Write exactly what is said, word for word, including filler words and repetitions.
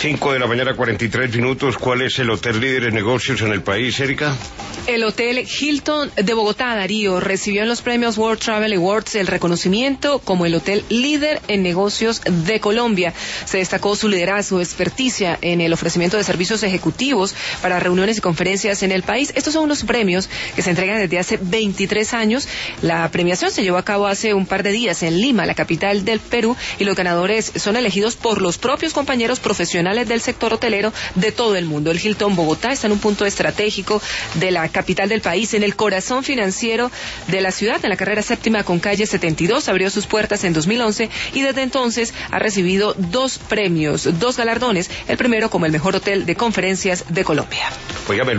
Cinco de la mañana, cuarenta y tres minutos. ¿Cuál es el hotel líder en negocios en el país, Erika? El Hotel Hilton de Bogotá, Darío, recibió en los premios World Travel Awards el reconocimiento como el hotel líder en negocios de Colombia. Se destacó su liderazgo, experticia en el ofrecimiento de servicios ejecutivos para reuniones y conferencias en el país. Estos son unos premios que se entregan desde hace veintitrés años. La premiación se llevó a cabo hace un par de días en Lima, la capital del Perú, y los ganadores son elegidos por los propios compañeros profesionales del sector hotelero de todo el mundo. El Hilton Bogotá está en un punto estratégico de la capital del país, en el corazón financiero de la ciudad, en la carrera séptima con calle setenta y dos. Abrió sus puertas en dos mil once y desde entonces ha recibido dos premios, dos galardones. El primero como el mejor hotel de conferencias de Colombia. Óigame,